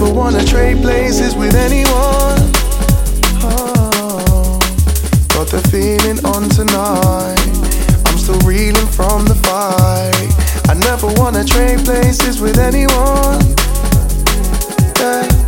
never wanna trade places with anyone. Oh, got the feeling on tonight. I'm still reeling from the fight. I never wanna trade places with anyone. Yeah.